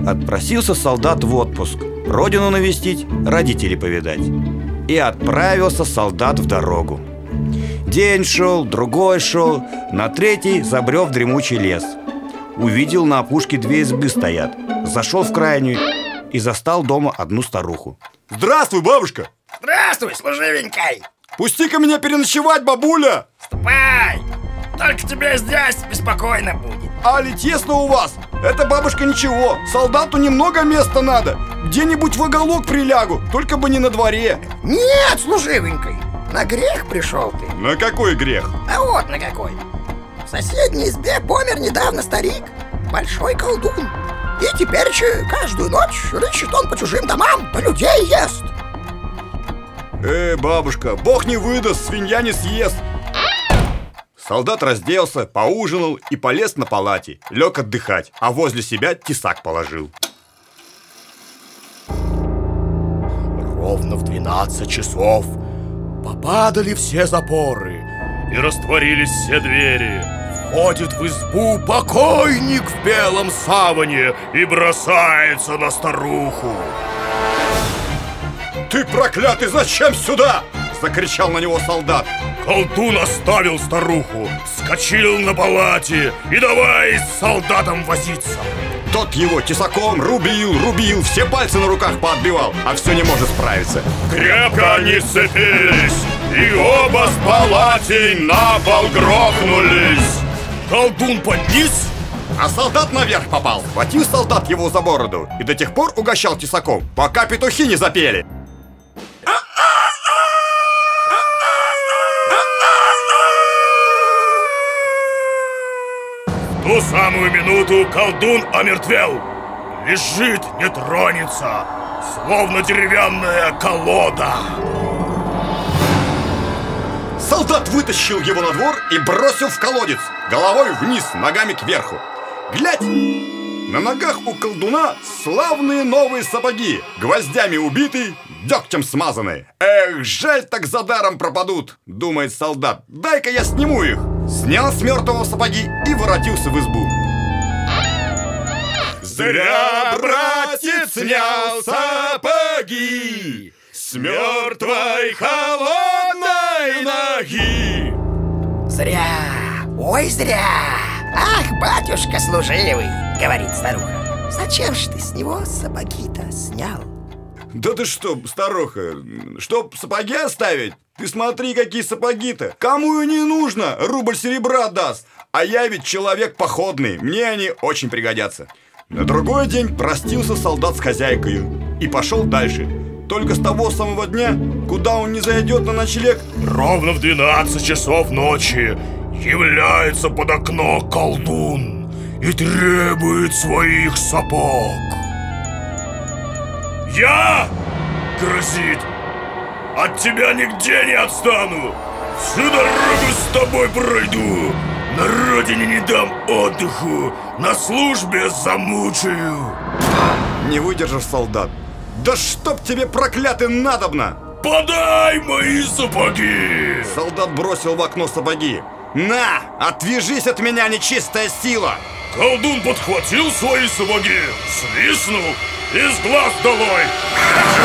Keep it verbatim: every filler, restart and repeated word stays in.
Отпросился солдат в отпуск, родину навестить, родителей повидать. И отправился солдат в дорогу. День шел, другой шел, на третий забрел в дремучий лес. Увидел, на опушке две избы стоят. Зашел в крайнюю и застал дома одну старуху. Здравствуй, бабушка! Здравствуй, служивенькой! Пусти-ка меня переночевать, бабуля! Ступай! Только тебе здесь беспокойно будет. Али тесно у вас? Это, бабушка, ничего. Солдату немного места надо. Где-нибудь в уголок прилягу, только бы не на дворе. Нет, служивенькой, на грех пришел ты. На какой грех? А вот на какой. В соседней избе помер недавно старик, большой колдун. И теперь каждую ночь рыщет он по чужим домам, по людей ест. Э, бабушка, бог не выдаст, свинья не съест. Солдат разделся, поужинал и полез на палате. Лег отдыхать, а возле себя тесак положил. Ровно в двенадцать часов попадали все запоры и растворились все двери. Входит в избу покойник в белом саване и бросается на старуху. Ты, проклятый, зачем сюда? Закричал на него солдат. Колдун оставил старуху, вскочил на палате и давай с солдатом возиться. Тот его тесаком рубил, рубил, все пальцы на руках поотбивал, а все не может справиться. Крепко они сцепились, и оба с палатей на пол грохнулись. Колдун подниз, а солдат наверх попал. Схватил солдат его за бороду и до тех пор угощал тесаком, пока петухи не запели. В ту самую минуту колдун омертвел. Лежит, не тронется, словно деревянная колода. Солдат вытащил его на двор и бросил в колодец, головой вниз, ногами кверху. Глядь! На ногах у колдуна славные новые сапоги, гвоздями убитые, дегтем смазанные. Эх, жаль, так за даром пропадут, думает солдат. Дай-ка я сниму их. Снял с мертвого сапоги и воротился в избу. Зря, братец, снял сапоги с мертвой холодной ноги. Зря, ой, зря. Ах, батюшка служивый, говорит старуха, зачем ж ты с него сапоги-то снял? Да ты что, старуха, чтоб сапоги оставить? Ты смотри, какие сапоги-то. Кому и не нужно, рубль серебра даст. А я ведь человек походный, мне они очень пригодятся. На другой день простился солдат с хозяйкою и пошел дальше. Только с того самого дня, куда он не зайдет на ночлег, ровно в двенадцать часов ночи является под окно колдун и требует своих сапог. Я, грозит, от тебя нигде не отстану. Всю дорогу с тобой пройду. На родине не дам отдыху, на службе замучаю. Не выдержав солдат: да чтоб тебе, проклятый, надобно! Подай мои сапоги! Солдат бросил в окно сапоги. На, отвяжись от меня, нечистая сила! Колдун подхватил свои сапоги, свистнул и с глаз долой.